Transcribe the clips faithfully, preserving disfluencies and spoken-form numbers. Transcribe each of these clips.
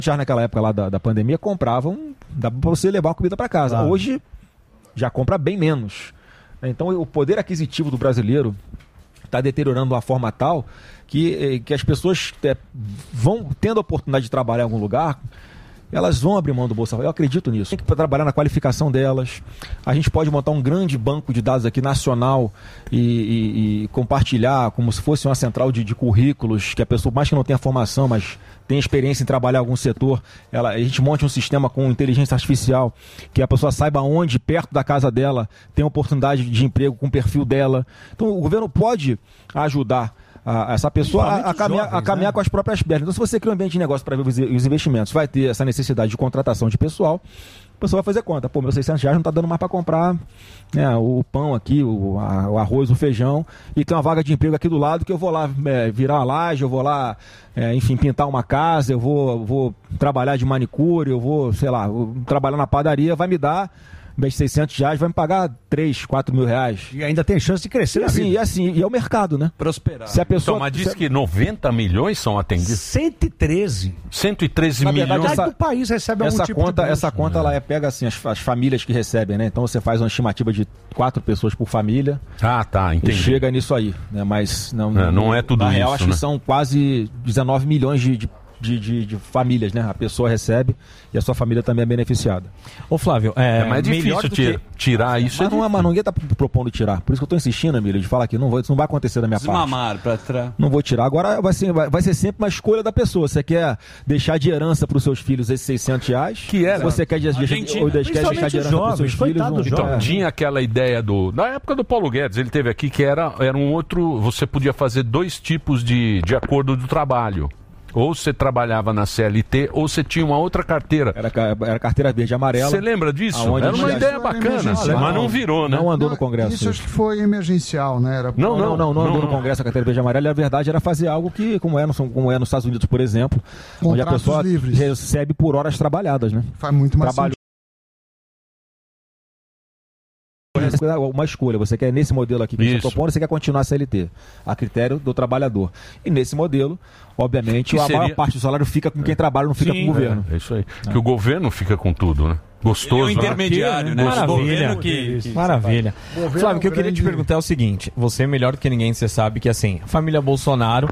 já naquela época lá da, da pandemia, compravam, dava para você levar uma comida para casa. Claro. Hoje, já compra bem menos. Então, o poder aquisitivo do brasileiro está deteriorando de uma forma tal que, que as pessoas é, vão tendo a oportunidade de trabalhar em algum lugar, elas vão abrir mão do Bolsa Família. Eu acredito nisso. Tem que trabalhar na qualificação delas. A gente pode montar um grande banco de dados aqui nacional e, e, e compartilhar como se fosse uma central de, de currículos, que a pessoa, mais que não tenha formação, mas tem experiência em trabalhar em algum setor, ela, a gente monte um sistema com inteligência artificial, que a pessoa saiba onde, perto da casa dela, tem oportunidade de emprego com o perfil dela. Então o governo pode ajudar A, essa pessoa a, a caminhar, jovens, a caminhar né? com as próprias pernas. Então, se você cria um ambiente de negócio para ver os, os investimentos, vai ter essa necessidade de contratação de pessoal, a pessoa vai fazer conta. Pô, meus seiscentos reais não está dando mais para comprar, né, o pão aqui, o, a, o arroz, o feijão, e tem uma vaga de emprego aqui do lado que eu vou lá é, virar uma laje, eu vou lá, é, enfim, pintar uma casa, eu vou, vou trabalhar de manicure, eu vou, sei lá, vou trabalhar na padaria, vai me dar... em vez de seiscentos reais, vai me pagar três, quatro mil reais. E ainda tem chance de crescer. E assim, e assim, e é o mercado, né? Prosperar. Se a pessoa, então, mas diz se... que noventa milhões são atendidos. cento e treze. cento e treze Na milhões. verdade, essa, do país recebe essa algum tipo conta, de essa conta, é. ela é, pega assim, as, as famílias que recebem, né? Então você faz uma estimativa de quatro pessoas por família. Ah, tá, entendi. E chega nisso aí, né? Mas não, é, não é tudo na isso, real, acho né? que são quase dezenove milhões de, de De, de, de famílias, né? A pessoa recebe e a sua família também é beneficiada. Ô Flávio, é, é mais difícil tira, que... tirar isso. Mas, é não, mas ninguém está propondo tirar. Por isso que eu estou insistindo, Emílio, de falar que não, vou, isso não vai acontecer da minha Desmamar parte. Pra tra... Não vou tirar. Agora vai ser, vai, vai ser sempre uma escolha da pessoa. Você quer deixar de herança para os seus filhos esses seiscentos reais? Que era. Você quer, de, de, ou quer deixar de herança para os seus filhos? Não, então, é. Tinha aquela ideia do... Na época do Paulo Guedes, ele teve aqui que era, era um outro... Você podia fazer dois tipos de, de acordo do trabalho. Ou você trabalhava na C L T, ou você tinha uma outra carteira. Era, era carteira verde e amarela. Você lembra disso? Era uma ideia bacana, mas não virou, né? Não andou no Congresso. Isso acho que foi emergencial, né? Era... Não, não, não, não andou no Congresso a carteira verde e amarela. E a verdade era fazer algo que, como é, no, como é nos Estados Unidos, por exemplo, onde a pessoa livres. recebe por horas trabalhadas, né? Faz muito mais Trabalho... uma escolha, você quer nesse modelo aqui que você está propondo, você quer continuar a C L T, a critério do trabalhador. E nesse modelo, obviamente, a seria... maior parte do salário fica com quem trabalha, não fica Sim, com o governo. É, é isso aí. É. Que o governo fica com tudo, né? Gostoso. Ele é um intermediário, né? Maravilha. Que, que Maravilha. Flávio, o que eu queria te perguntar é o seguinte: você, melhor do que ninguém, você sabe que assim, a família Bolsonaro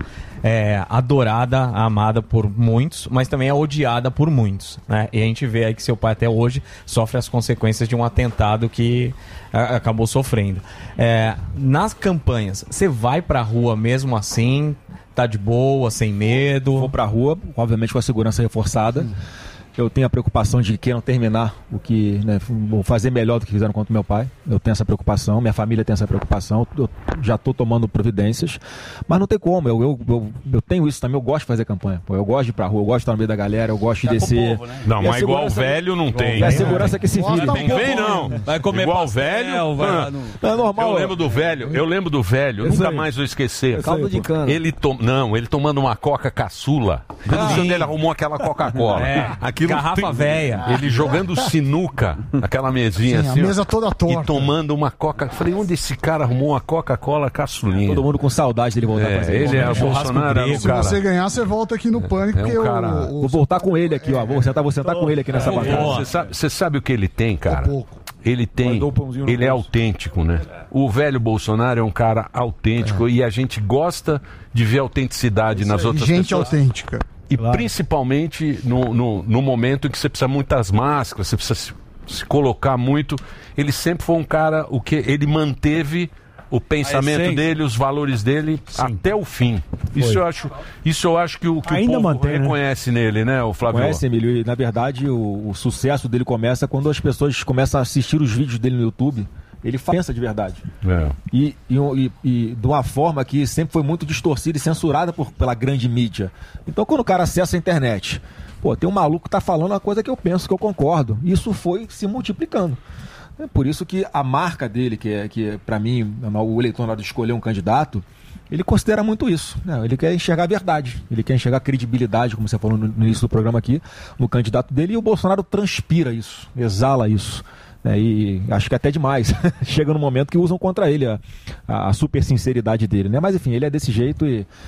é adorada, amada por muitos, mas também é odiada por muitos, né? E a gente vê aí que seu pai até hoje sofre as consequências de um atentado que a, acabou sofrendo. É, nas campanhas, você vai pra rua mesmo assim? Tá de boa, sem medo? Vou pra rua, obviamente com a segurança reforçada. Hum. Eu tenho a preocupação de que não terminar o que, né, vou fazer melhor do que fizeram contra o meu pai. Eu tenho essa preocupação, minha família tem essa preocupação. Eu já estou tomando providências, mas não tem como. Eu, eu, eu, eu tenho isso também. Eu gosto de fazer campanha. Pô, eu gosto de ir pra rua, eu gosto de estar no meio da galera, eu gosto de descer. Povo, né? Não, mas igual velho não tem. É a segurança que se vira. Não vem não. Vai comer igual pastel, velho. Vai ah, no... É normal. Eu lembro do velho. Eu lembro do velho. Eu nunca aí. mais vou esquecer. Caldo de cana. Ele to... não, ele tomando uma Coca caçula. Ah, onde ele arrumou aquela Coca-Cola. É. Aquilo garrafa tem... velha. Ele jogando sinuca, aquela mesinha Sim, assim. A mesa ó, toda torta. E tomando uma Coca. Falei, onde esse cara arrumou uma Coca-Cola caçulinha? Todo mundo com saudade dele voltar é, pra fazer. Ele é, é o Bolsonaro. É o Se cara. você ganhar, você volta aqui no Pânico. É um cara... eu, o... Vou voltar com ele aqui, ó. Vou sentar, vou sentar com ele aqui nessa bancada. Você sabe, você sabe o que ele tem, cara? É pouco. Ele tem, ele é autêntico, né? O velho Bolsonaro é um cara autêntico é. e a gente gosta de ver autenticidade Isso nas outras gente pessoas. Gente autêntica. E claro. principalmente no, no, no momento em que você precisa muitas máscaras, você precisa se, se colocar muito. Ele sempre foi um cara, o que ele manteve o pensamento dele, os valores dele Sim. até o fim. Isso eu acho, isso eu acho que o, que Ainda o povo mantém, reconhece né? nele, né, o Flávio? Conhece, Emílio, e na verdade o, o sucesso dele começa quando as pessoas começam a assistir os vídeos dele no YouTube. Ele pensa de verdade. É. E, e, e, e de uma forma que sempre foi muito distorcida e censurada por, pela grande mídia. Então, quando o cara acessa a internet, pô, tem um maluco que tá falando uma coisa que eu penso, que eu concordo. Isso foi se multiplicando. É por isso que a marca dele, que é, que é para mim, o eleitor na hora de escolher um candidato, ele considera muito isso. Né? Ele quer enxergar a verdade, ele quer enxergar a credibilidade, como você falou no, no início do programa aqui, no candidato dele, e o Bolsonaro transpira isso, exala isso. É, e acho que até demais. Chega no momento que usam contra ele a, a, a super sinceridade dele, né? Mas enfim, ele é desse jeito e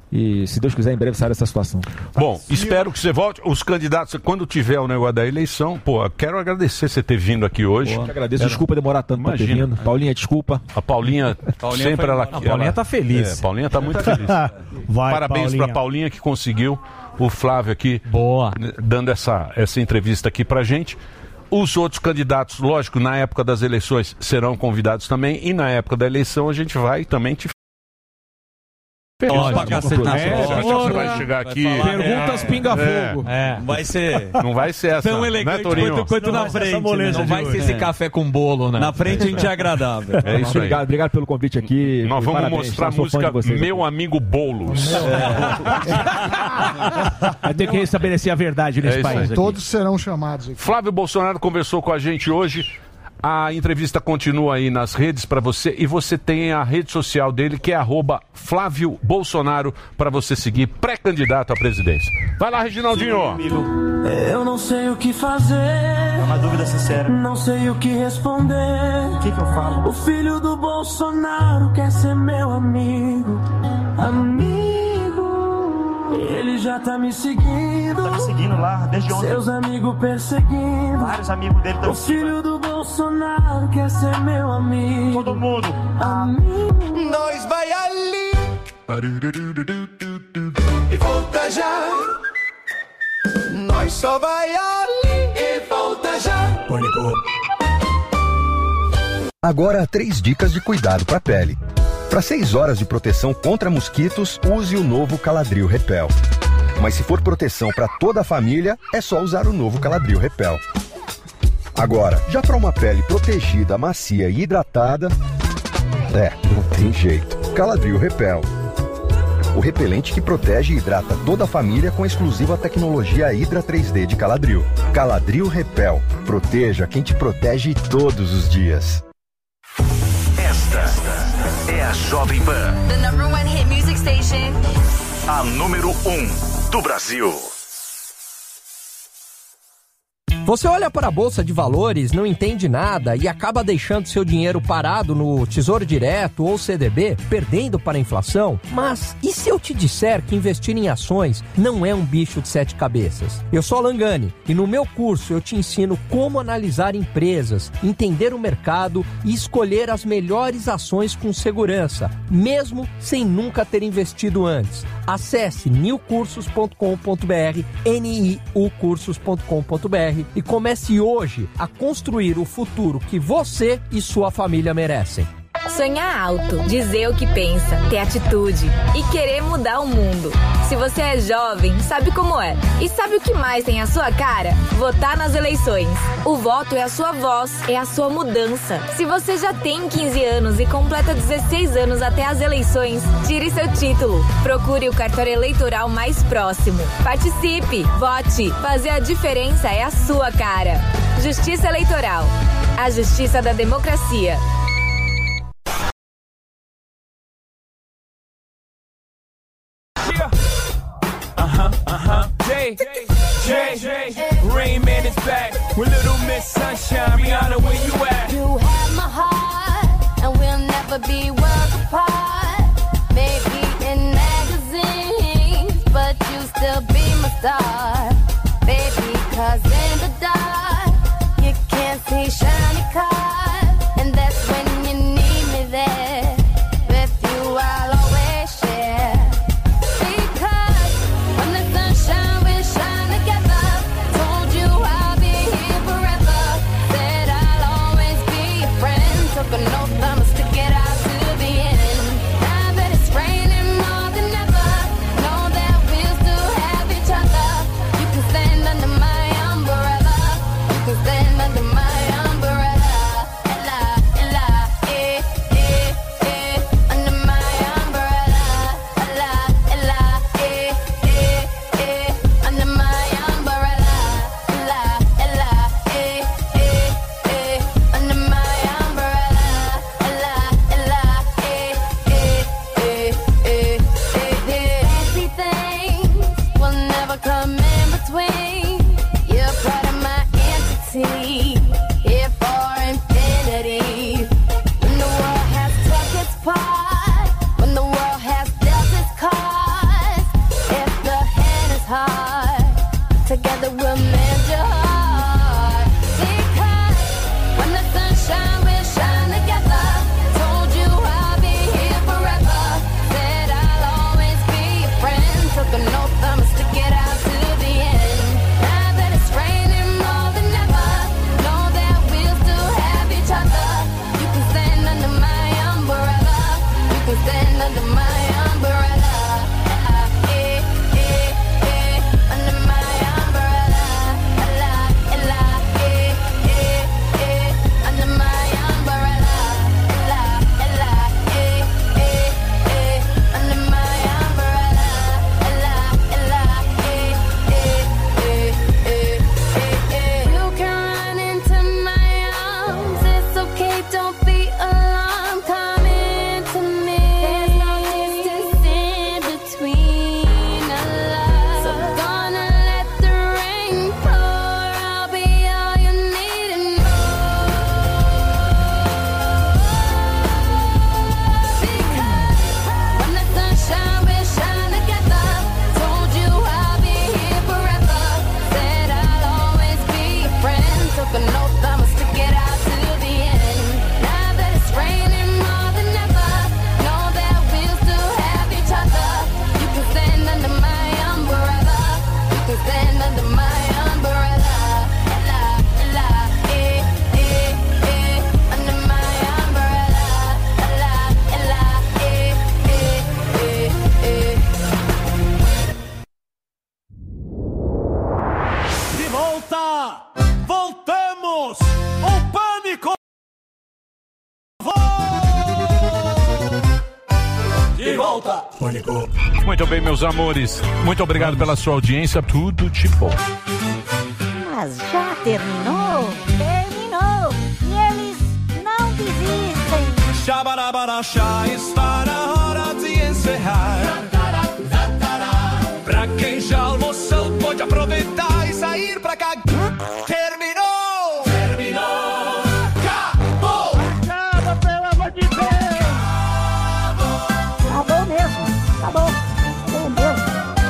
E se Deus quiser, em breve sair dessa situação. Bom, espero que você volte. Os candidatos, quando tiver o negócio da eleição, pô, quero agradecer você ter vindo aqui hoje. Eu te agradeço, desculpa demorar tanto pra ter Imagina. vindo. Paulinha, desculpa. A Paulinha, Paulinha sempre foi ela... embora. A Paulinha ela- tá feliz. É, Paulinha tá muito feliz. Vai, Parabéns Paulinha. pra Paulinha que conseguiu. O Flávio aqui Boa. né, dando essa, essa entrevista aqui pra gente. Os outros candidatos, lógico, na época das eleições serão convidados também. E na época da eleição a gente vai também te... Ótimo. Pra cacete, É, você acha que você vai chegar aqui... Perguntas pinga-fogo. É. Vai ser Não vai ser essa, tão né, elegante Torinho? quanto, quanto Não na vai ser essa frente. moleza né? Não vai ser esse É. café com bolo, né? Na frente a gente é agradável. É isso aí. Obrigado, obrigado pelo convite aqui. Nós vamos Parabéns, mostrar a eu sou fã de música vocês Meu aqui. Amigo Boulos. Vai ter que estabelecer a verdade nesse É isso país. aí. aqui. Todos serão chamados aqui. Flávio Bolsonaro conversou com a gente hoje. A entrevista continua aí nas redes para você e você tem a rede social dele que é arroba Flávio Bolsonaro para você seguir, pré-candidato à presidência. Vai lá, Reginaldinho. Eu não sei o que fazer. É uma dúvida sincera. Não sei o que responder. O que, que eu falo? O filho do Bolsonaro quer ser meu amigo. Amigo. Ele já tá me seguindo. Tá me seguindo lá desde ontem. Seus amigos perseguindo. Vários amigos dele estão O filho do Bolsonaro quer ser meu amigo. Todo mundo. Amigo. Nós vai ali e volta já. Nós só vai ali e volta já. Pânico. Agora, três dicas de cuidado para a pele. Para seis horas de proteção contra mosquitos, use o novo Caladril Repel. Mas se for proteção para toda a família, é só usar o novo Caladril Repel. Agora, já para uma pele protegida, macia e hidratada, é, não tem jeito. Caladril Repel. O repelente que protege e hidrata toda a família com a exclusiva tecnologia Hydra três D de Caladril. Caladril Repel. Proteja quem te protege todos os dias. Esta é a Jovem Pan, The number one hit music station. a número um do Brasil. Você olha para a Bolsa de Valores, não entende nada e acaba deixando seu dinheiro parado no Tesouro Direto ou C D B, perdendo para a inflação? Mas e se eu te disser que investir em ações não é um bicho de sete cabeças? Eu sou Alan Gani e no meu curso eu te ensino como analisar empresas, entender o mercado e escolher as melhores ações com segurança, mesmo sem nunca ter investido antes. Acesse new cursos ponto com ponto b r, N I U cursos ponto com ponto b r e comece hoje a construir o futuro que você e sua família merecem. Sonhar alto, dizer o que pensa, ter atitude e querer mudar o mundo. Se você é jovem, sabe como é. E sabe o que mais tem a sua cara? Votar nas eleições. O voto é a sua voz, é a sua mudança. Se você já tem quinze anos e completa dezesseis anos até as eleições, tire seu título. Procure o cartório eleitoral mais próximo. Participe, vote. Fazer a diferença é a sua cara. Justiça Eleitoral. A justiça da democracia. Uh-huh, uh-huh. Jay, Jay, Jay, Rain Man is back with Little Miss Sunshine. Rihanna, where you at? You have my heart, and we'll never be worlds apart. Maybe in magazines, but you still be my star. Baby, cause in the dark, you can't see shiny cars. And that's when you need me there. With you, I'll always share. Because when the sunshine will shine together. Told you I'll be here forever. Said I'll always mend your heart. Because when the sun shines, we'll shine together. Told you I'll be here forever. Said I'll always be your friend. Took an oath, I'ma stick it out to the end. Now that it's raining more than ever, know that we'll still have each other. You can stand under my umbrella. You can stand under my umbrella. Eh, eh, eh, under my umbrella. Ella, ella, eh, eh, eh, under my umbrella. Ella, ella, eh, eh, eh, under my umbrella. Ella, ella, eh, eh, eh, eh, eh, eh. You can run into my arms. It's okay, don't be alarmed. Come into me. There's no distance in between us. So gonna let the rain pour. I'll be all you need and more. Because when the sun shines, we'll shine together. Told you I'll be here forever. Said I'll always be your friend. Took an oath, I'ma stick it out to the end. Now that it's raining more than ever, know that we'll still have each other. You can stand under my umbrella. You can stand under my umbrella. Ella, ella, eh, eh, eh, under my umbrella. Ella, ella, eh, eh, eh, eh. De volta! Voltamos! O pânico! De volta! Pânico! Muito bem, meus amores. Muito obrigado pela sua audiência. Tudo de bom. Mas já terminou? Terminou! E eles não desistem! Xabarabarachá, está na hora de encerrar. Pra quem já almoçou, pode aproveitar e sair pra cá. Terminou! Terminou! Acabou! Acaba, pelo amor de Deus! Acabou mesmo! Acabou! Acabou mesmo!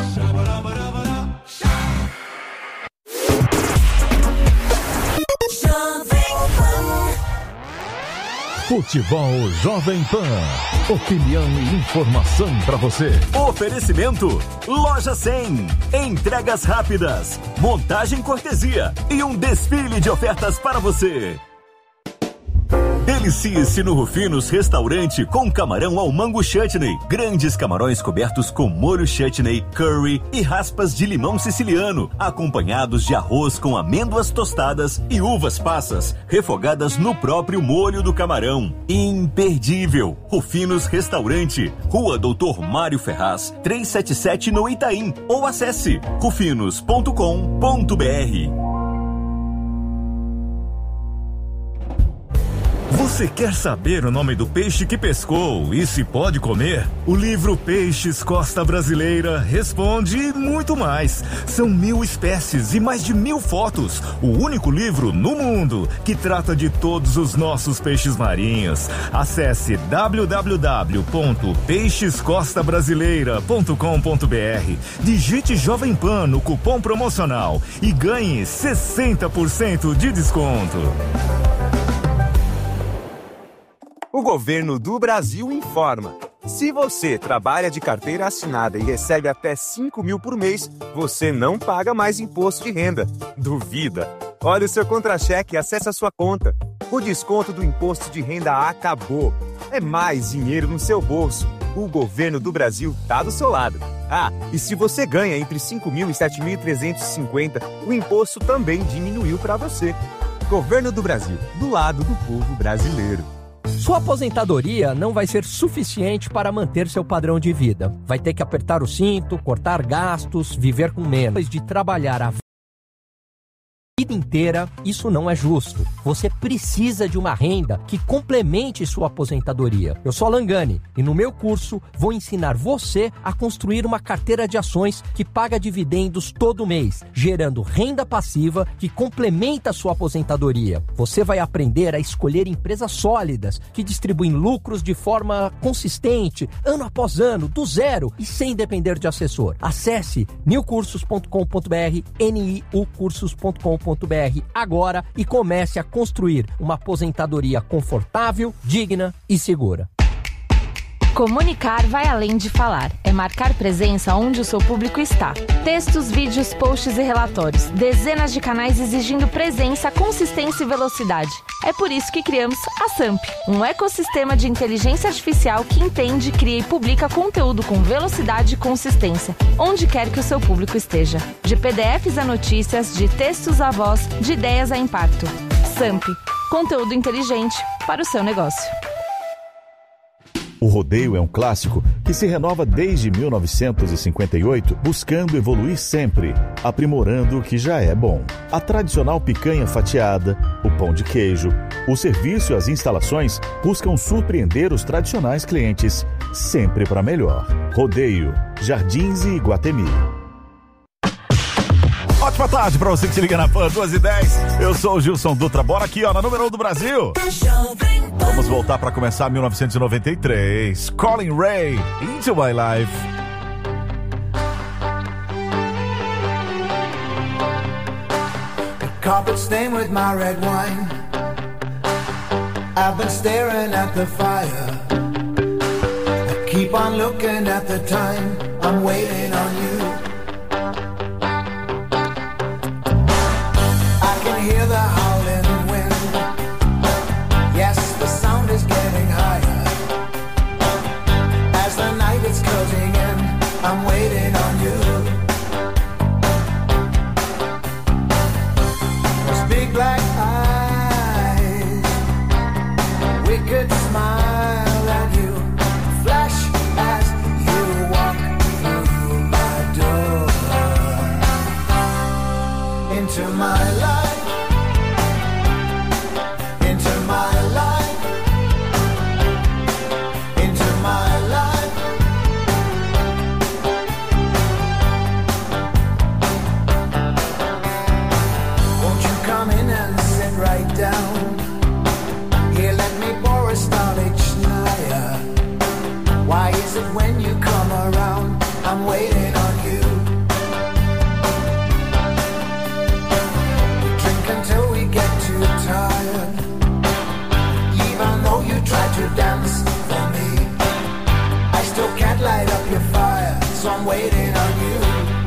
Futebol Jovem Pan. Opinião e informação pra você. Oferecimento Loja cem. Entregas rápidas, montagem cortesia e um desfile de ofertas para você. Delicie-se no Rufinos Restaurante com camarão ao mango chutney. Grandes camarões cobertos com molho chutney, curry e raspas de limão siciliano, acompanhados de arroz com amêndoas tostadas e uvas passas, refogadas no próprio molho do camarão. Imperdível! Rufinos Restaurante, Rua Doutor Mário Ferraz, trezentos e setenta e sete no Itaim, ou acesse rufinos ponto com ponto br. Você quer saber o nome do peixe que pescou e se pode comer? O livro Peixes Costa Brasileira responde e muito mais. São mil espécies e mais de mil fotos. O único livro no mundo que trata de todos os nossos peixes marinhos. Acesse w w w ponto peixes costa brasileira ponto com ponto br. Digite Jovem Pan no cupom promocional e ganhe sessenta por cento de desconto. O governo do Brasil informa. Se você trabalha de carteira assinada e recebe até cinco mil por mês, você não paga mais imposto de renda. Duvida? Olha o seu contra-cheque e acesse a sua conta. O desconto do imposto de renda acabou. É mais dinheiro no seu bolso. O governo do Brasil está do seu lado. Ah, e se você ganha entre cinco mil e sete mil trezentos e cinquenta, o imposto também diminuiu para você. Governo do Brasil, do lado do povo brasileiro. Sua aposentadoria não vai ser suficiente para manter seu padrão de vida. Vai ter que apertar o cinto, cortar gastos, viver com menos de trabalhar a vida inteira, isso não é justo. Você precisa de uma renda que complemente sua aposentadoria. Eu sou Alan Gani e no meu curso vou ensinar você a construir uma carteira de ações que paga dividendos todo mês, gerando renda passiva que complementa sua aposentadoria. Você vai aprender a escolher empresas sólidas que distribuem lucros de forma consistente, ano após ano, do zero e sem depender de assessor. Acesse new cursos ponto com ponto b r, n i u cursos ponto com ponto b r agora e comece a construir uma aposentadoria confortável, digna e segura. Comunicar vai além de falar. É marcar presença onde o seu público está. Textos, vídeos, posts e relatórios. Dezenas de canais exigindo presença, consistência e velocidade. É por isso que criamos a Samp, um ecossistema de inteligência artificial que entende, cria e publica conteúdo com velocidade e consistência, onde quer que o seu público esteja. De P D Fs a notícias, de textos a voz, de ideias a impacto. Samp, conteúdo inteligente para o seu negócio. O rodeio é um clássico que se renova desde mil novecentos e cinquenta e oito, buscando evoluir sempre, aprimorando o que já é bom. A tradicional picanha fatiada, o pão de queijo, o serviço e as instalações buscam surpreender os tradicionais clientes, sempre para melhor. Rodeio, Jardins e Iguatemi. Ótima tarde pra você que se liga na Pan, duas e dez. Eu sou o Gilson Dutra. Bora aqui, ó, na número um do Brasil. Vamos voltar pra começar mil novecentos e noventa e três. Colin Ray, Into My Life. The carpet stained with my red wine. I've been staring at the fire. I keep on looking at the time. I'm waiting on you. Hear the howling wind. Yes, the sound is getting higher. As the night is closing in, I'm waiting on you. Those big black eyes, wicked smile at you, flash as you walk through my door. Into my life. When you come around, I'm waiting on you. We drink until we get too tired. Even though you try to dance for me, I still can't light up your fire, so I'm waiting on you.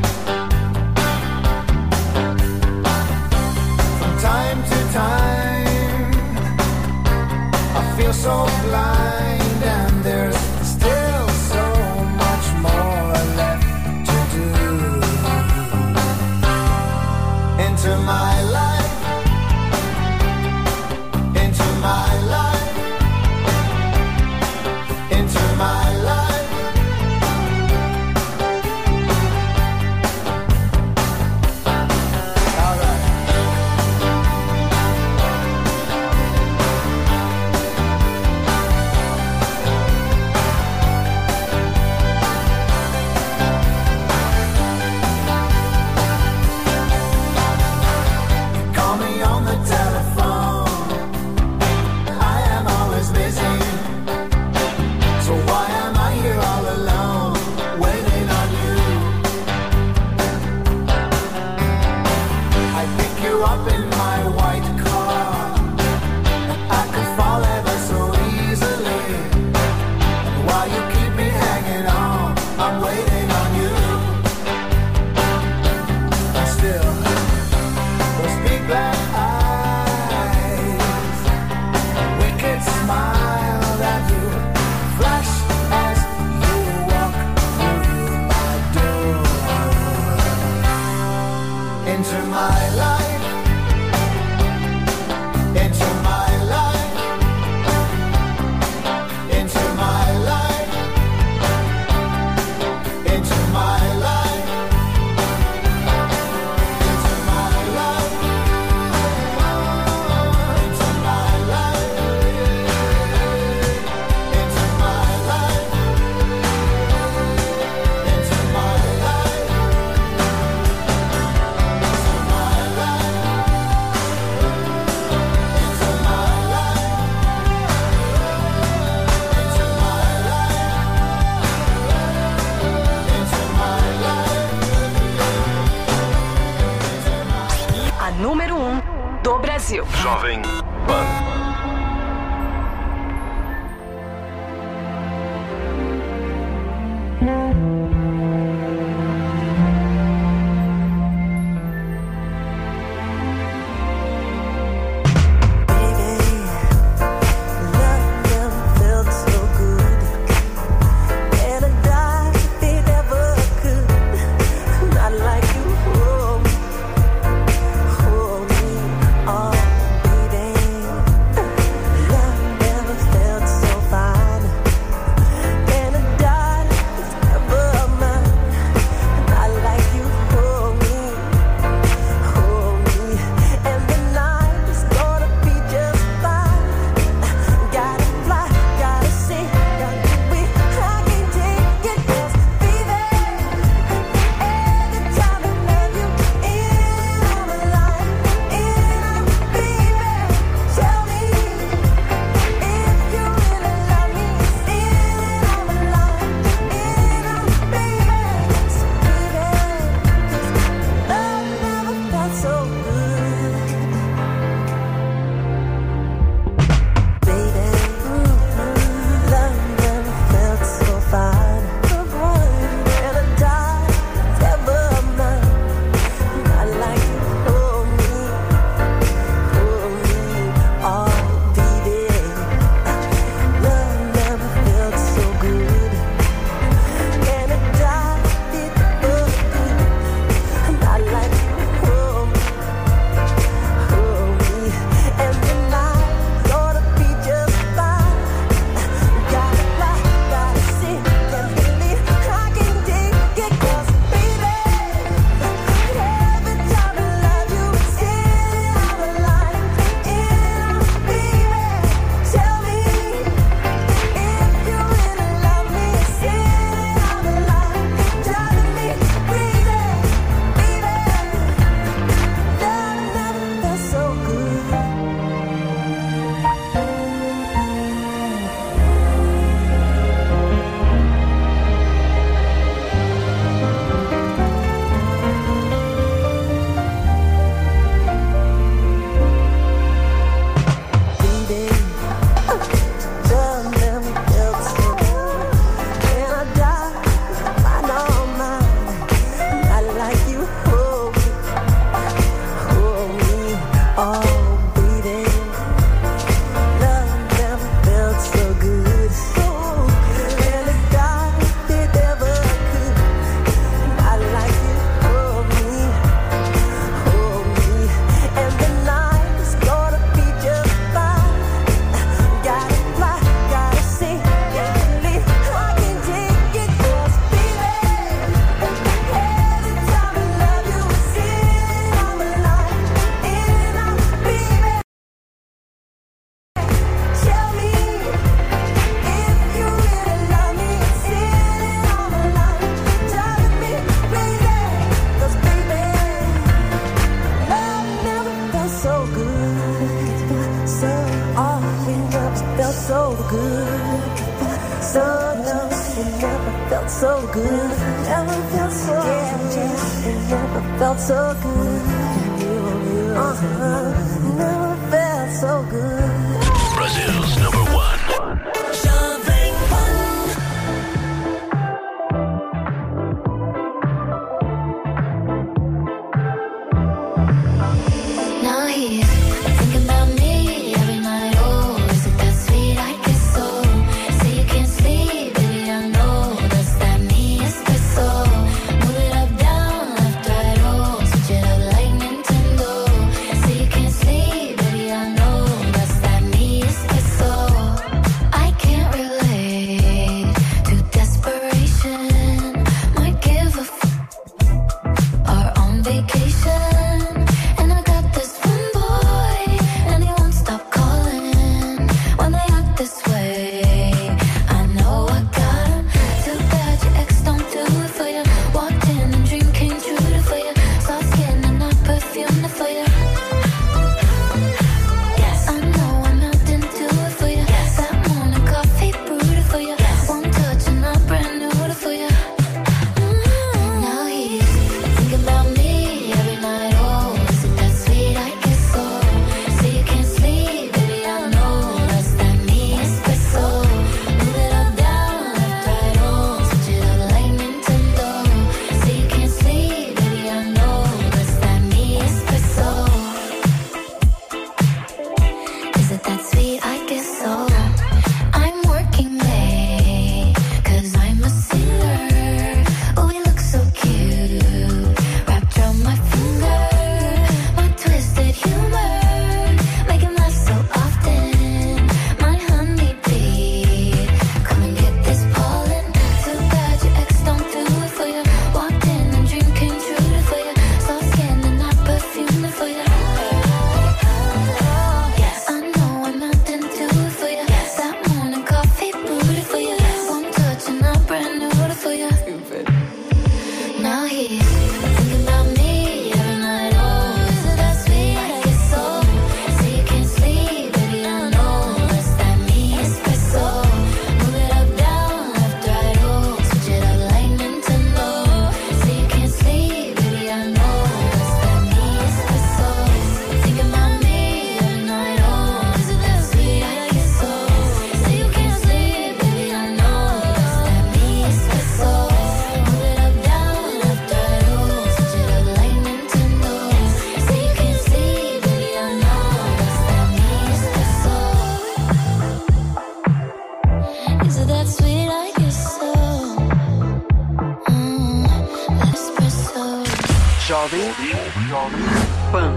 From time to time, I feel so blind and there's still so much more left to do. Into my life, into my life, into my life. All right. número um do Brasil. Jovem Pan. Brazil's number one. Now he's thinking about me every night. Oh, is it that sweet? I guess so. Say you can't sleep, baby, I know. Does that mean it's the soul? Move it up, down, left, right, oh. Switch it up like Nintendo. Say you can't sleep, baby, I know. Does that mean it's the soul? I can't relate to desperation. Might give a f our own vacation. Now he's thinking about me every night. Oh, is it that sweet? Pan.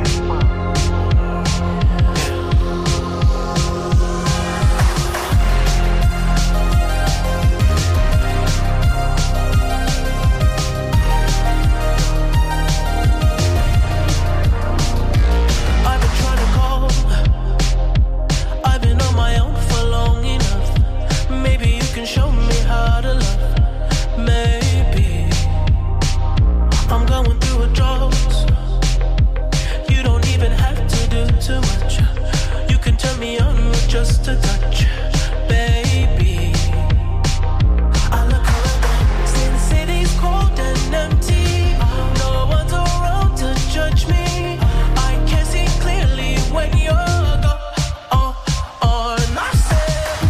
Show me how to love, maybe. I'm going through a drought. You don't even have to do too much. You can turn me on with just a touch, baby. I look around, see the city's cold and empty. No one's around to judge me. I can see clearly when you're gone. Oh, oh, and I say.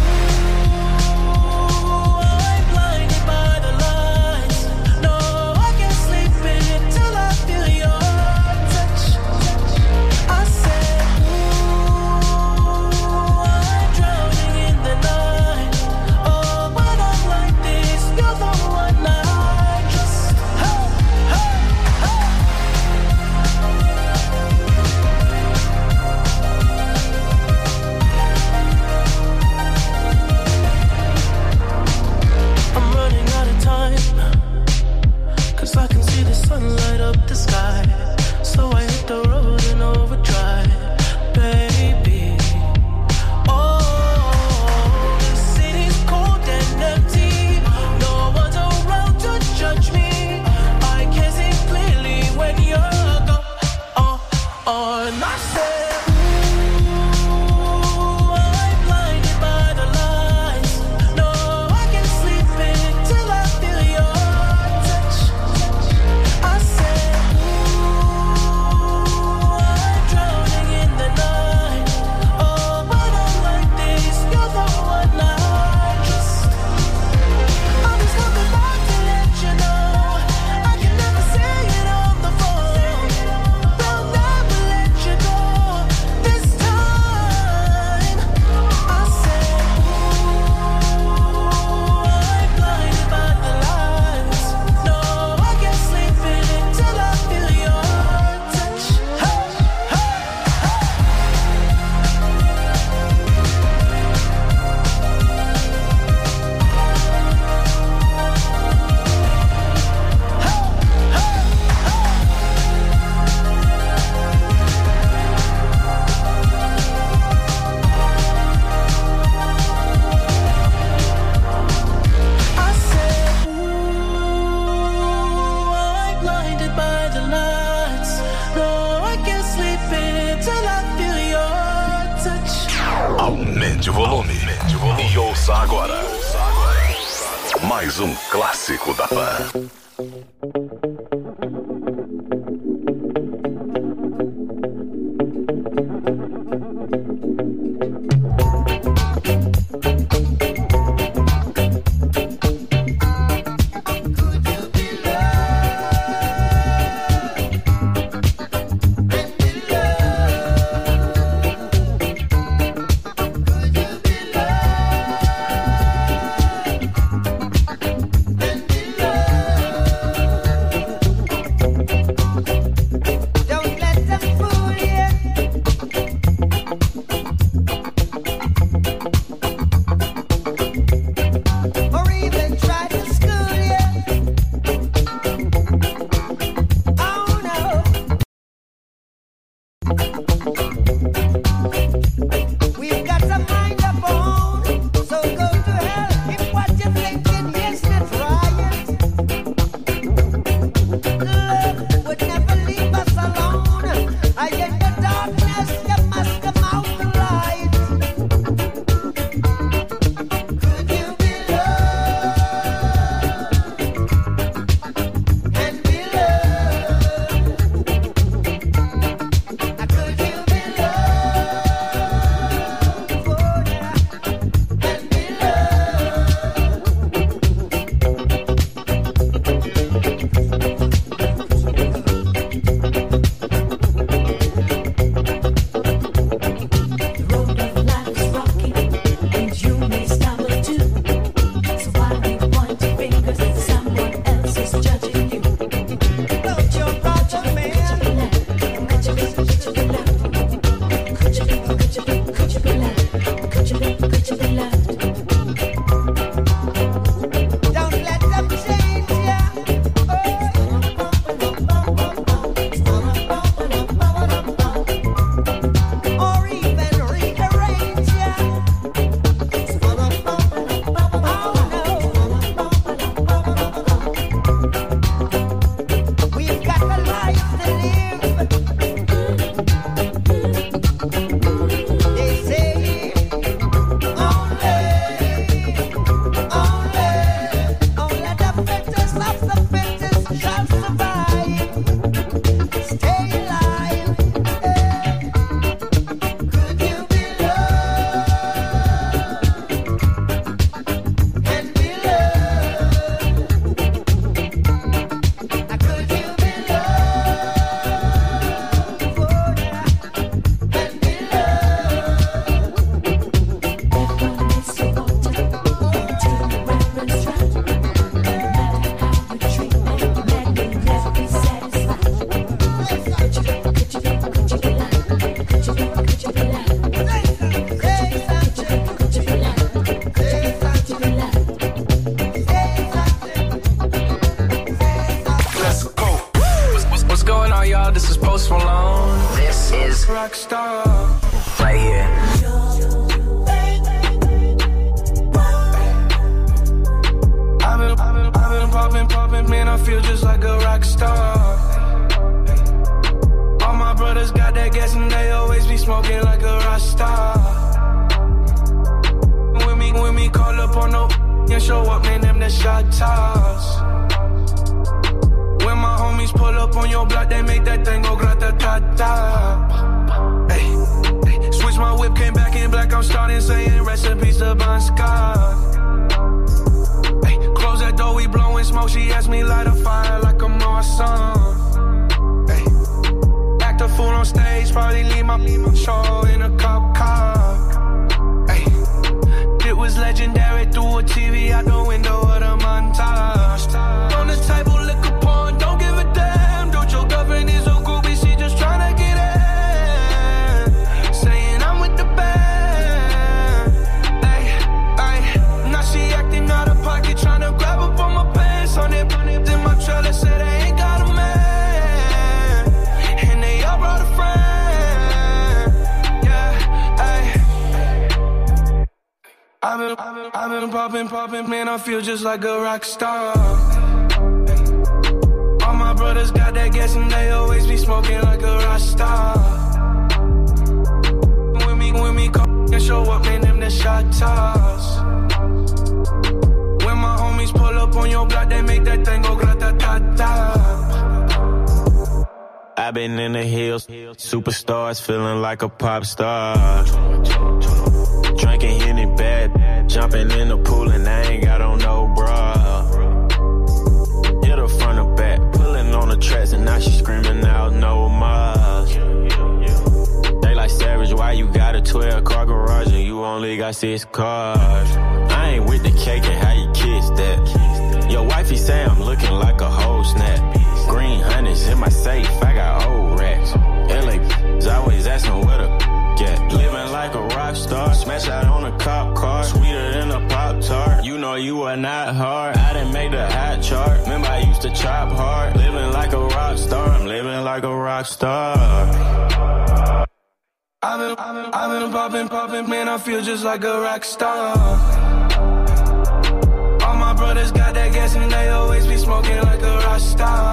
Aumente o volume e ouça agora mais um clássico da Pan. rock star. Right here. I've been, I've been, I've been popping, popping, man, I feel just like a rock star. All my brothers got that gas and they always be smoking like a rock star. When me, when me call up on no and show up, man, them the shot toss. When my homies pull up on your block, they make that thing go grata-ta-ta. Hey, hey, switch my whip, came back in black, I'm starting saying recipes to Bon Scott. Hey, close that door, we blowing smoke, she asked me light a fire like I'm on sun. Hey, act a fool on stage, probably leave my, leave my show in a cop car. Hey, it was legendary through a T V out the window of the montage. On the table, liquor porn, don't give a damn. Don't your girlfriend is a groupie, she just tryna get in. Saying I'm with the band. Ay, ay, now she acting out of pocket, tryna grab up on my pants. On it, in my trailer, said they ain't got a man. And they all brought a friend. Yeah, ay. I've been, I've been, I've been popping, popping, man, I feel just like a rock star. All my brothers got that gas and they always be smoking like a rock star. When me, when me call and show up, man, them the shot toss. When my homies pull up on your block, they make that thing go grata-ta-ta. I've been in the hills, superstars feeling like a pop star. Drinking Henny bad, jumping in the pool and I ain't got on no bra. Hit her front or back, pulling on the tracks and now she screaming out no more. They like Savage, why you got a twelve car garage and you only got six cars? I ain't with the cake and how you kiss that. Your wifey say I'm looking like a whole snap. Green honey's in my safe, I got old racks. L A's always asking where the get. Living like a rock star, smash out on a cop car, sweeter than a Pop-Tart. You know you are not hard, I didn't make the hot chart. Remember I used to chop hard. Living like a rock star, I'm living like a rock star. I've been, I've been, I've been popping, popping, man, I feel just like a rock star. All my brothers got that gas and they always be smoking like a rock star.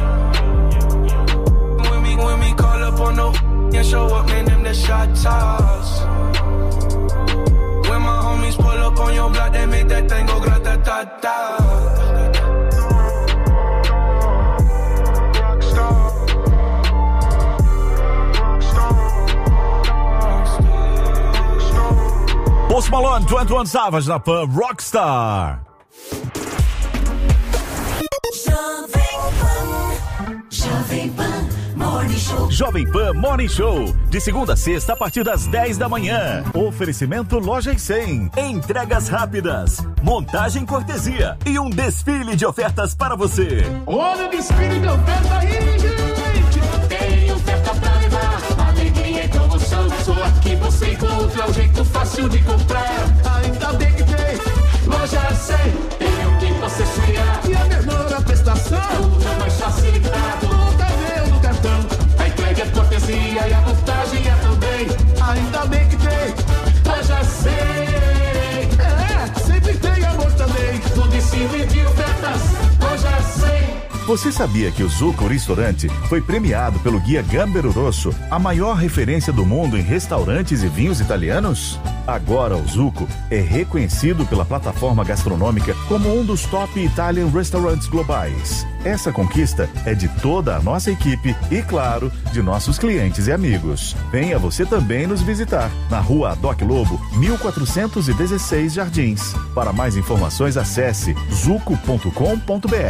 When me, when me call up on no and show up, man, them the shot toss. When my homies pull up on your block, they make that thing go grata-ta-ta. Post Malone, twenty one Savage na Pan, Rockstar. Jovem Pan, Jovem Pan Morning Show. Jovem Pan Morning Show, de segunda a sexta a partir das dez da manhã. Oferecimento Loja e cem, entregas rápidas, montagem cortesia e um desfile de ofertas para você. Olha o desfile de oferta aí, gente! Tem oferta pra levar, alegria e promoção. Só aqui você encontra o jeito fácil de comprar. Ainda bem que tem Loja cem, tem o que você sonhar. E a menor a prestação, tudo mais facilitado. No carnê no cartão, a entrega é cortesia e a montagem é também. Ainda bem que tem Loja cem. É, sempre tem amor também. No desfile de ofertas, Loja cem. Você sabia que o Zucco Restaurante foi premiado pelo Guia Gambero Rosso, a maior referência do mundo em restaurantes e vinhos italianos? Agora o Zucco é reconhecido pela plataforma gastronômica como um dos top Italian Restaurants globais. Essa conquista é de toda a nossa equipe e, claro, de nossos clientes e amigos. Venha você também nos visitar na Rua Doc Lobo, mil quatrocentos e dezesseis Jardins. Para mais informações, acesse zucco ponto com ponto br.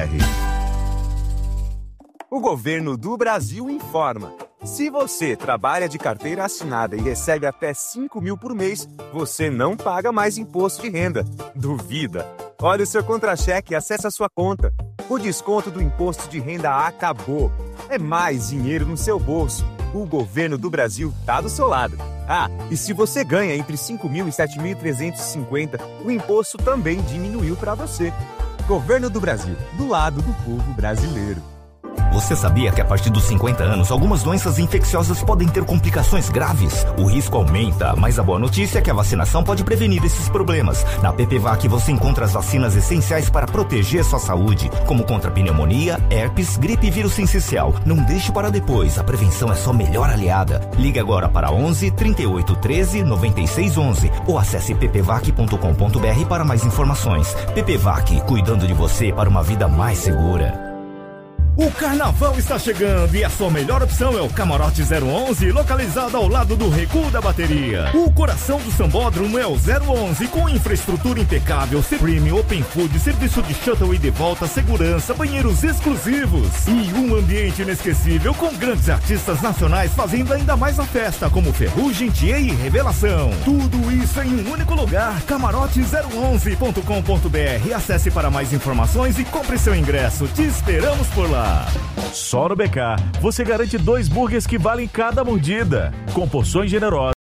O governo do Brasil informa. Se você trabalha de carteira assinada e recebe até cinco mil por mês, você não paga mais imposto de renda. Duvida? Olha o seu contra-cheque e acesse a sua conta. O desconto do imposto de renda acabou. É mais dinheiro no seu bolso. O governo do Brasil tá do seu lado. Ah, e se você ganha entre cinco mil e sete mil trezentos e cinquenta, o imposto também diminuiu para você. Governo do Brasil, do lado do povo brasileiro. Você sabia que a partir dos cinquenta anos, algumas doenças infecciosas podem ter complicações graves? O risco aumenta, mas a boa notícia é que a vacinação pode prevenir esses problemas. Na P P V A C você encontra as vacinas essenciais para proteger sua saúde, como contra pneumonia, herpes, gripe e vírus sincicial. Não deixe para depois, a prevenção é sua melhor aliada. Ligue agora para onze, trinta e oito, treze, noventa e seis, onze ou acesse p p vac ponto com ponto b r para mais informações. P P V A C, cuidando de você para uma vida mais segura. O carnaval está chegando e a sua melhor opção é o Camarote zero onze, localizado ao lado do Recuo da Bateria. O coração do sambódromo é o zero onze, com infraestrutura impecável, premium, open food, serviço de shuttle e de volta, segurança, banheiros exclusivos e um ambiente inesquecível com grandes artistas nacionais fazendo ainda mais a festa, como Ferrugem, Thier e Revelação. Tudo isso em um único lugar, camarote zero onze ponto com ponto b r. Acesse para mais informações e compre seu ingresso. Te esperamos por lá. Só no B K, você garante dois burgers que valem cada mordida, com porções generosas,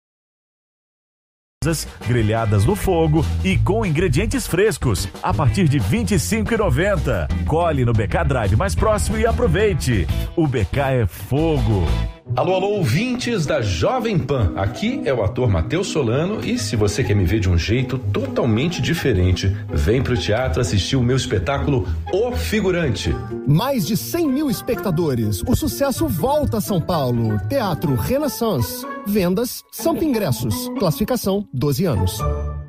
grelhadas no fogo e com ingredientes frescos, a partir de vinte e cinco reais e noventa centavos. Colhe no B K Drive mais próximo e aproveite. O B K é fogo. Alô, alô, ouvintes da Jovem Pan. Aqui é o ator Matheus Solano e se você quer me ver de um jeito totalmente diferente, vem pro teatro assistir o meu espetáculo O Figurante. Mais de cem mil espectadores. O sucesso volta a São Paulo. Teatro Renaissance. Vendas, Sampa Ingressos. Classificação, doze anos.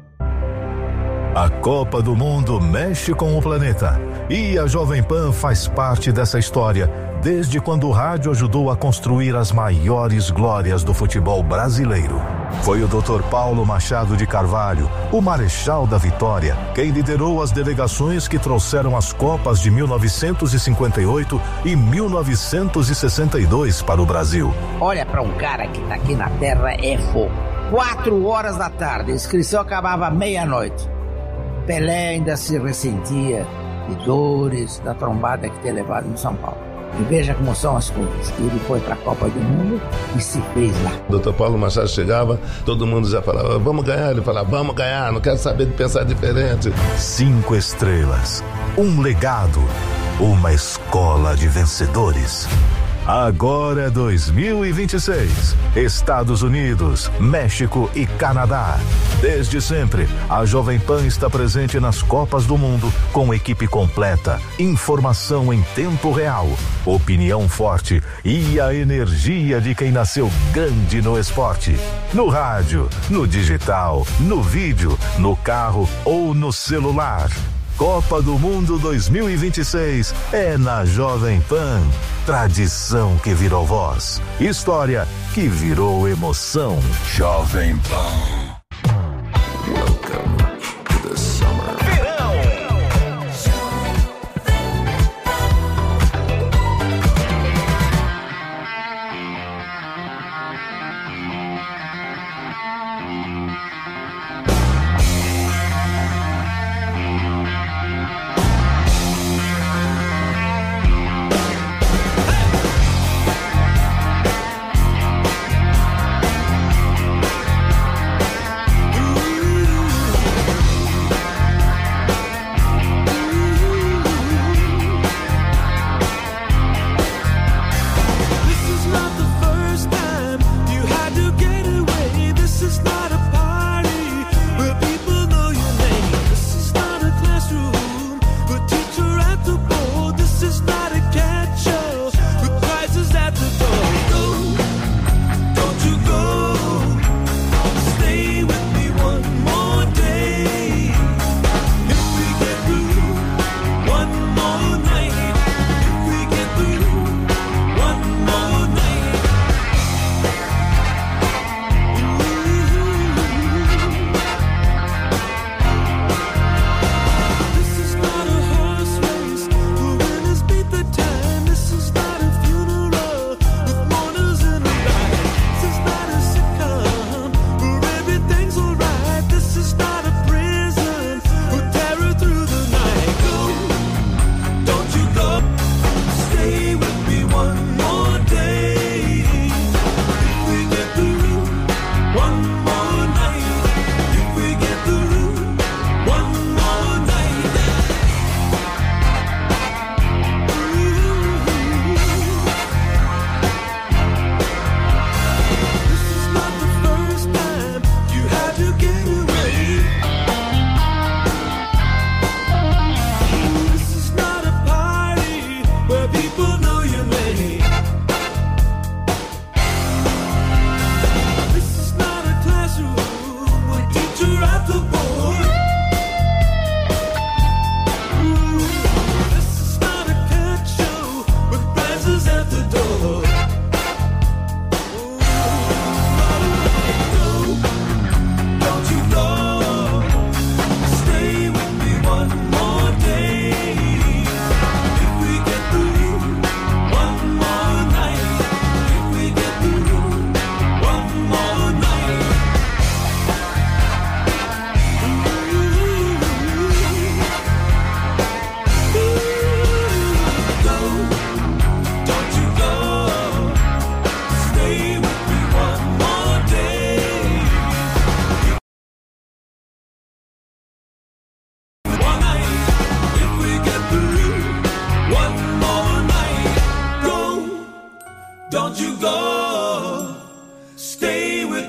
A Copa do Mundo mexe com o planeta e a Jovem Pan faz parte dessa história desde quando o rádio ajudou a construir as maiores glórias do futebol brasileiro. Foi o doutor Paulo Machado de Carvalho, o Marechal da Vitória, quem liderou as delegações que trouxeram as Copas de mil novecentos e cinquenta e oito e mil novecentos e sessenta e dois para o Brasil. Olha, para um cara que tá aqui na Terra é fogo. Quatro horas da tarde, a inscrição acabava meia-noite. Pelé ainda se ressentia de dores da trombada que tinha levado em São Paulo. E veja como são as coisas. Ele foi para a Copa do Mundo e se fez lá. O doutor Paulo Machado chegava, todo mundo já falava, vamos ganhar. Ele falava, vamos ganhar, não quero saber de pensar diferente. Cinco estrelas, um legado, uma escola de vencedores. Agora é dois mil e vinte e seis. Estados Unidos, México e Canadá. Desde sempre, a Jovem Pan está presente nas Copas do Mundo com equipe completa, informação em tempo real, opinião forte e a energia de quem nasceu grande no esporte. No rádio, no digital, no vídeo, no carro ou no celular. Copa do Mundo dois mil e vinte e seis é na Jovem Pan. Tradição que virou voz. História que virou emoção. Jovem Pan. Welcome to the summer.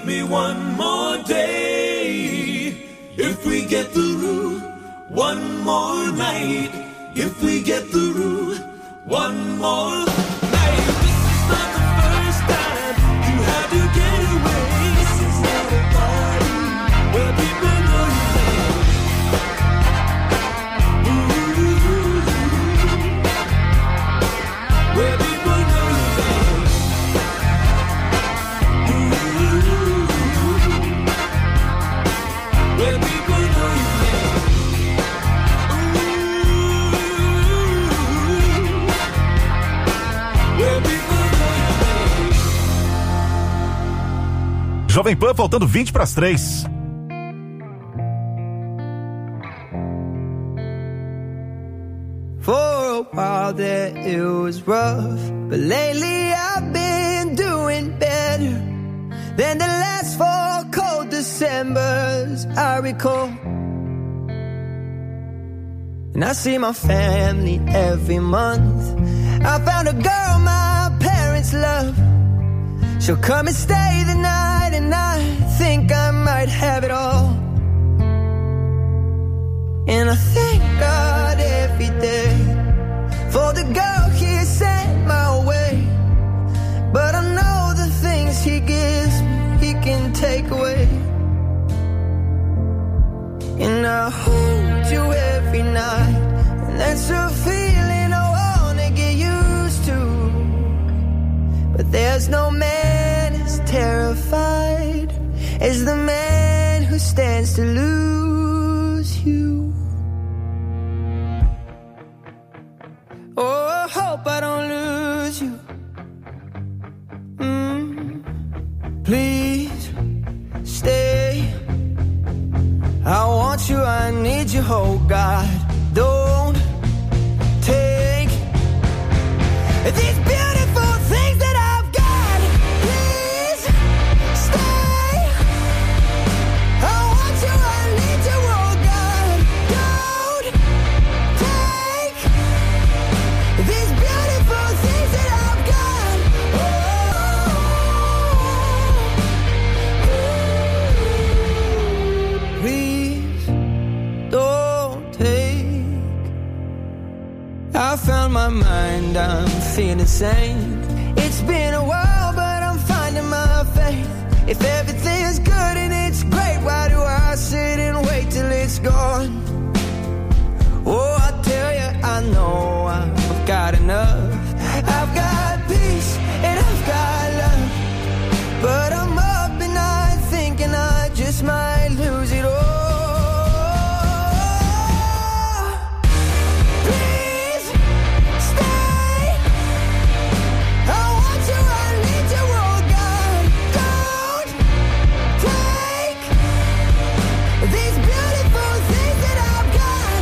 give me one more day. If we get through one more night, if we get through one more night, this is not the first time you had to get away. This is not a party where people know you live. Ooh, where people know you live. Ooh, where people know you live. Jovem Pan, faltando vinte para as três. For a while there it was rough, but lately I've been doing better than the last four cold Decembers I recall. And I see my family every month. I found a girl my parents love. She'll come and stay the night, and I think I might have it all. And I thank God every day for the girl He sent my way. But I know the things He gives me, He can take away. And I hold you every night, and that's a feeling I wanna get used to. But there's no man as terrified as the man who stands to lose you. Oh, I hope I don't lose you. Mm, please stay. I want you, I need you, oh God. Don't take these beautiful things that I've got. Please stay. I want you, I need you, oh God. Don't take these beautiful things that I've got. Oh, please don't take. I found my mind, I'm feeling sane. It's been a while, but I'm finding my faith. If everything's good and it's great, why do I sit and wait till it's gone? Oh, I tell you, I know I've got enough. I've got peace and I've got love. But I'm up at night thinking I just might lose it all. Please stay. I want you, I need you, oh God. Don't take these beautiful things that I've got.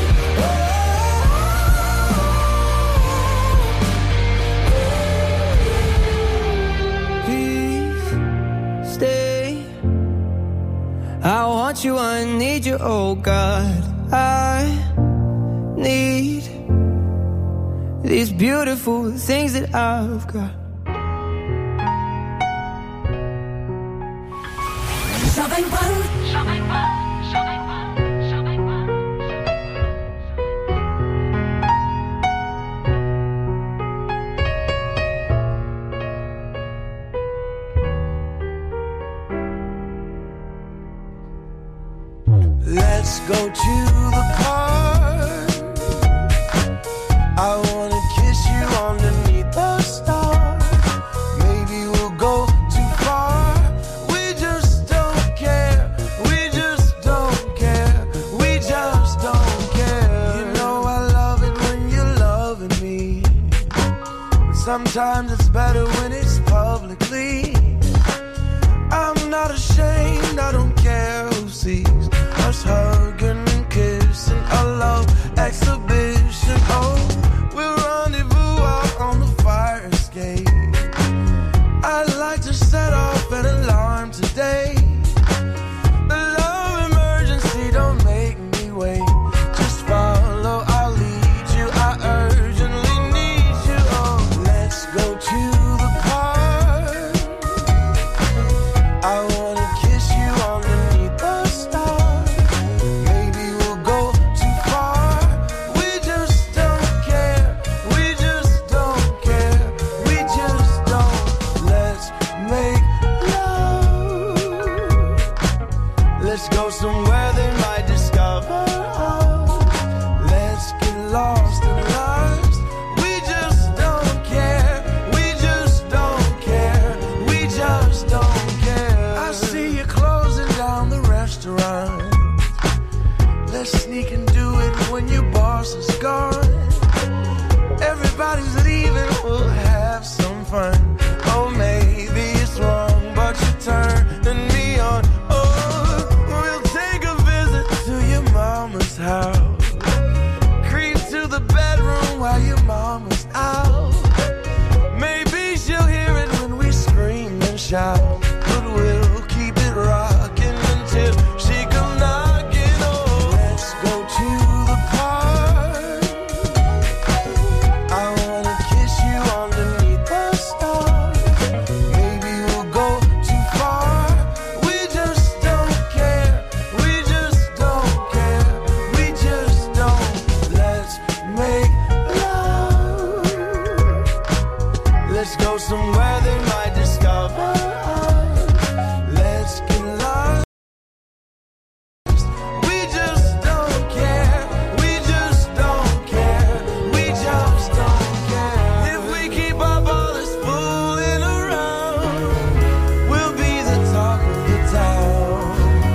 Please stay. I want you, I need you, oh God. I need these beautiful things that I've got. Jovem Pan, Jovem Pan, Jovem Pan, Jovem Pan. Let's go to the park. I wanna kiss you underneath the stars. Maybe we'll go too far. We just don't care. We just don't care. We just don't care. You know I love it when you're loving me. But sometimes it's better when it's publicly. I'm not ashamed, I don't care who sees us hugging and kissing, a love exhibition. Oh, we'll rendezvous out on the fire escape. I'd like to set off an alarm today. The love emergency, don't make me wait. Just follow, I'll lead you. I urgently need you. Oh, let's go to the park. I wanna Let's go somewhere they might discover us. Let's get lost in lives. We just don't care. We just don't care. We just don't care. I see you closing down the restaurant. Let's sneak and do it when your boss is gone. Everybody's leaving, we'll have some fun. Oh, maybe it's wrong, but you turning me on. Oh, we'll take a visit to your mama's house. Creep to the bedroom while your mama's out. Maybe she'll hear it when we scream and shout. But we'll keep it rocking until she come knocking. Oh, let's go to the park. I wanna kiss you underneath the stars. Maybe we'll go too far. We just don't care. We just don't care. We just don't. Let's make love. Let's go somewhere they might discover us. Let's get lost. We just don't care. We just don't care. We just don't care. If we keep up all this fooling around, we'll be the talk of the town.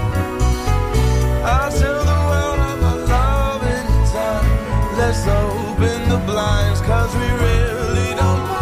I'll tell the world of our love anytime. Let's open the blinds, cause we really don't mind.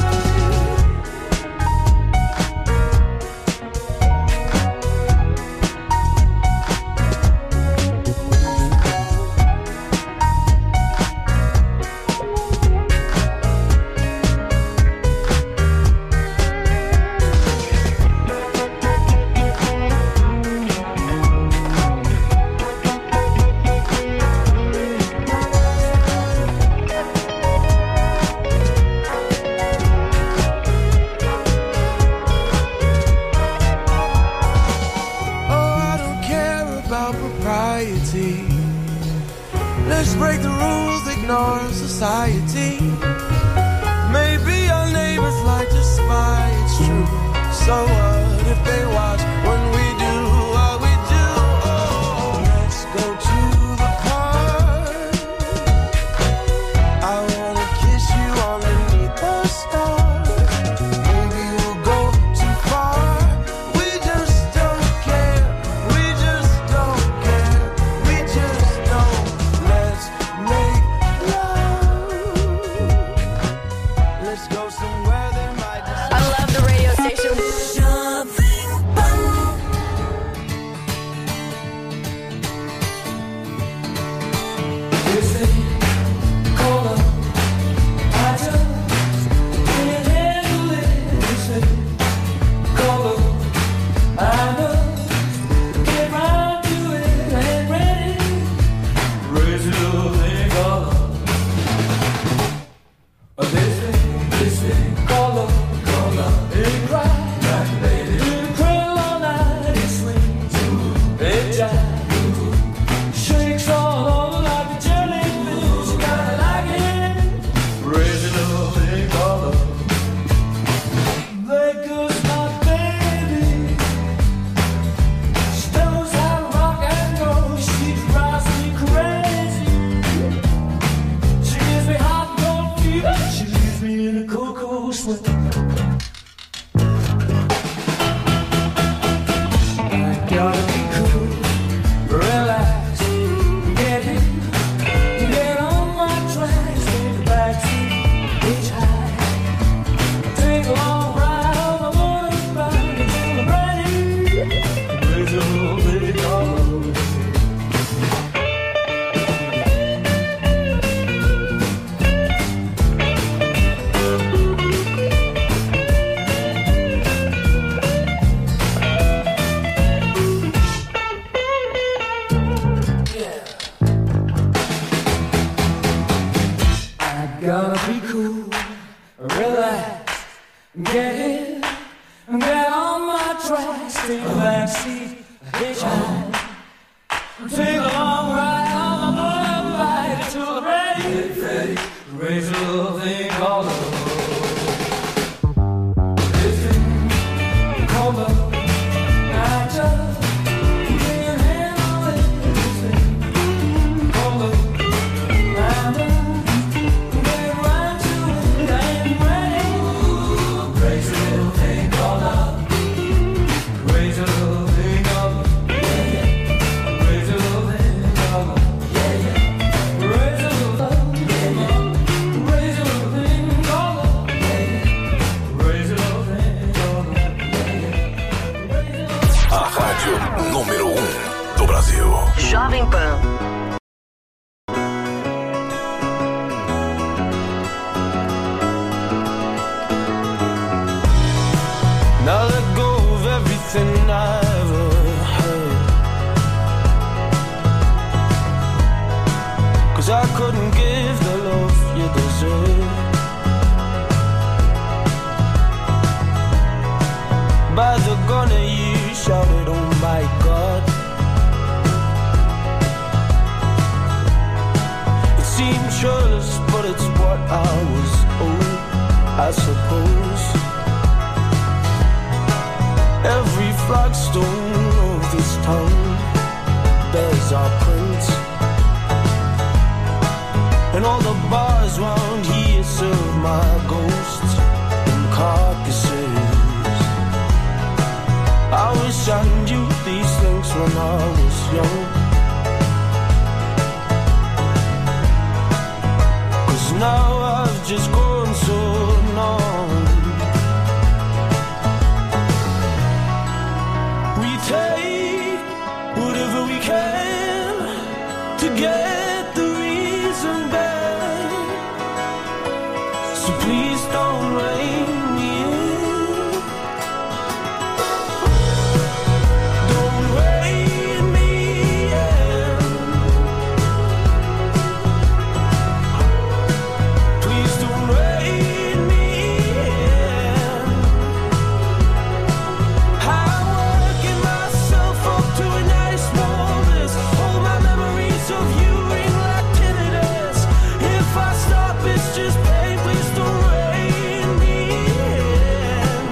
Oh, I don't care about propriety. Let's break the rules, ignore society. Maybe our neighbors like to spy, it's true. So what if they watch when we do what we do? Oh, let's go to the park. I wanna kiss you underneath the stars. Maybe we'll go too far. We just don't care. We just don't care. We just don't. Let's make love. Let's go somewhere they might I love the radio station. Shakes all over like a jellyfish. You gotta like it. Crazy little thing called love. There goes my baby. She knows how to rock and roll. She drives me crazy. She gives me hot and cold fever. She leaves me in a cold, cold sweat. I gotta be cool, relax, get in, get on my tracks, take a backseat, hitchhike, take a long ride on the motorbike until I'm ready. Crazy little thing called love. Gotta be cool, relax, get in, get on my tracks, take a backseat, hitchhike, take a long ride on my motorbike until I'm ready. Ready, crazy little thing called love. This thing called love. I just can't número um do Brasil. Jovem Pan. Now let go of everything I ever heard, 'cause I couldn't give the love you deserve. By the gun you shouted, oh my God. It seemed churlish, but it's what I was owed, I suppose. Every flagstone of this town bears our prints, and all the bars round here serve my ghosts and carcasses. I wish I knew these things when I was young, 'cause now I've just grown so numb. We take whatever we can to get the reason back, so please don't rein me in. Don't rein me in. Please don't rein me in. I'm working myself up to a nice warmness. All my memories of you ring like tinnitus. If I stop, it's just pain. Please don't rein me in.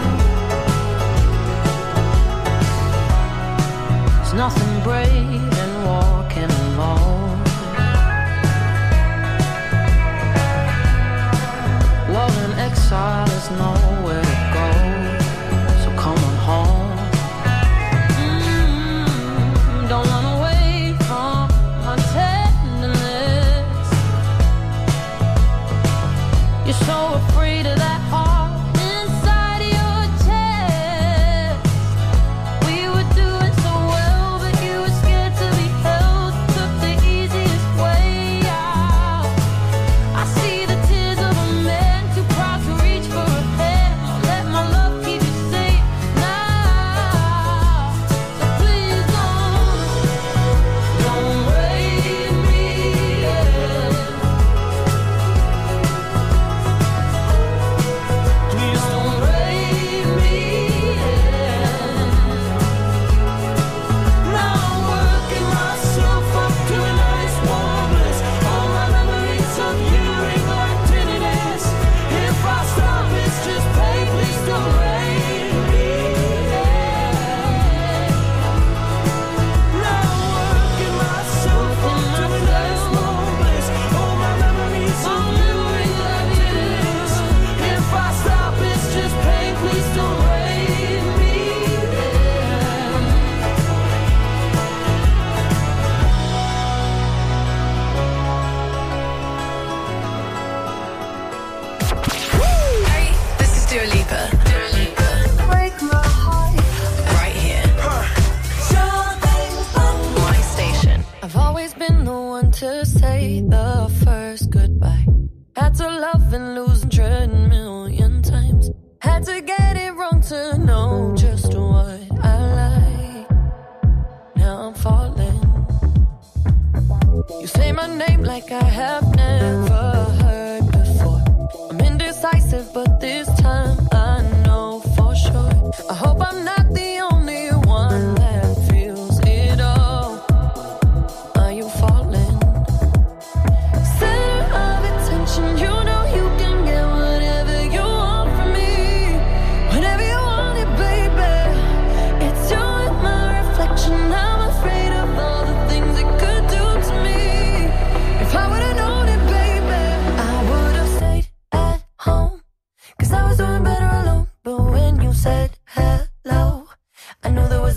There's nothing brave in walking alone. Love in exile is nowhere to go, so come on home. Mm, don't run away from my tenderness. You're so afraid of that heart inside your chest. We were doing so well, but you were scared to be held. Took the easiest way out. I see the tears of a man too proud to reach for a hand. Let my love keep you safe now. So please don't, don't rein me in. Please don't rein me in. Now I'm working myself up to a nice warmness. All my memories of you ring like tinnitus. If I stop, it's just pain. Please don't rein me in. Now I'm working myself up to a nice warmness. All my memories of you ring like tinnitus. If I stop, it's just pain. Please don't rein me in. Hey, this is Dua Lipa. Break my heart. Right here. My station. I've always been the one to say the first goodbye. Had to love and lose a hundred million times. Had to get it wrong to know just